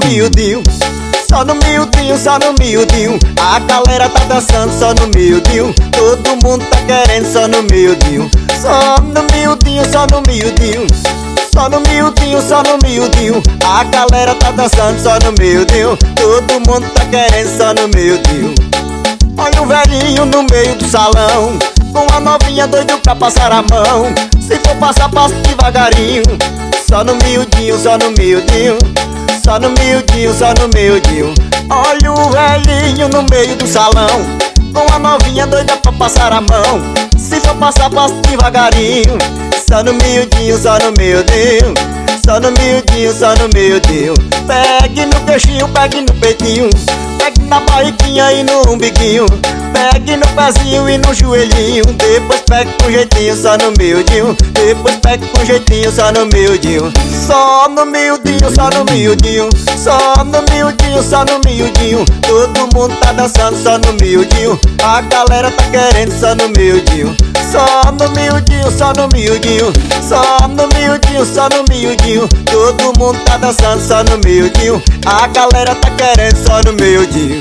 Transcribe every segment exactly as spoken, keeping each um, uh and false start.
miudinho, só no miudinho, só no miudinho. A galera tá dançando só no miudinho, todo mundo tá querendo só no miudinho. Só no miudinho, só no miudinho, só no miudinho, só no miudinho. A galera tá dançando só no miudinho, todo mundo tá querendo só no miudinho. Olha o velhinho no meio do salão, com a novinha doido pra passar a mão. Se for passar, passa devagarinho, só no miudinho, só no miudinho, só no miudinho, só no miudinho. Olha o velhinho no meio do salão, com a novinha doida pra passar a mão. Se for passar, passa devagarinho, só no miudinho, só no miudinho, só no miudinho, só no miudinho. Pegue no queixinho, pegue no peitinho, pegue na barriguinha e no umbiguinho, pegue no pezinho e no joelhinho. Depois pegue com jeitinho, só no miudinho, depois pegue com jeitinho, só no miudinho. Só no miudinho, só no miudinho, só no miudinho, só no miudinho. Todo mundo tá dançando só no miudinho, a galera tá querendo só no miudinho. Só no miudinho, só no miudinho, só no miudinho, só no miudinho. Todo mundo tá dançando só no miudinho, a galera tá querendo só no miudinho.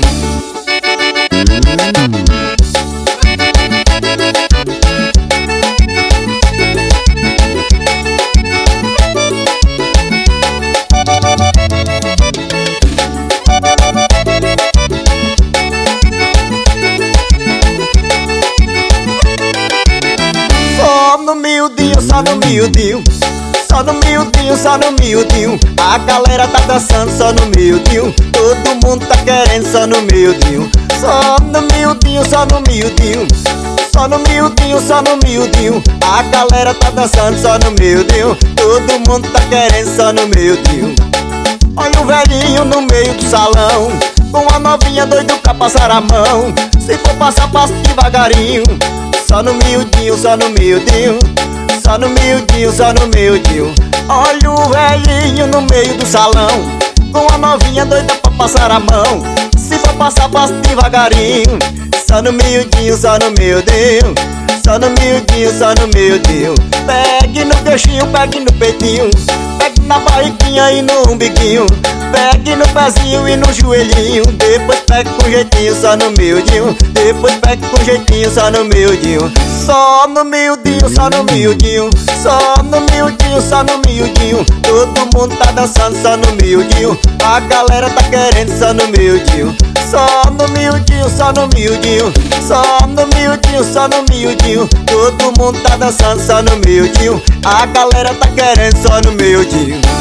Só no miudinho, só no miudinho, só no miudinho, só no miudinho. A galera tá dançando só no miudinho, todo mundo tá querendo só no miudinho. Só no miudinho, só no miudinho, só no miudinho, só no miudinho. A galera tá dançando só no miudinho, todo mundo tá querendo só no miudinho. Olha o velhinho no meio do salão, com a novinha doido pra passar a mão. Se for passar, passa devagarinho, só no miudinho, só no miudinho, só no miudinho, só no miudinho. Olha o velhinho no meio do salão, com a novinha doida pra passar a mão. Se for passar, passa devagarinho, só no miudinho, só no miudinho, só no miudinho, só no miudinho. Pegue no queixinho, pegue no peitinho, pegue na barriguinha e no umbiguinho, pegue no pezinho e no joelhinho. Depois pegue com jeitinho, só no miudinho, depois pegue com jeitinho, só no miudinho. Só no miudinho, só no miudinho, só no miudinho, só no miudinho. Todo mundo tá dançando só no miudinho, a galera tá querendo só no miudinho. Só no miudinho, só no miudinho, só no miudinho, só no miudinho. Todo mundo tá dançando só no miudinho, a galera tá querendo só no miudinho.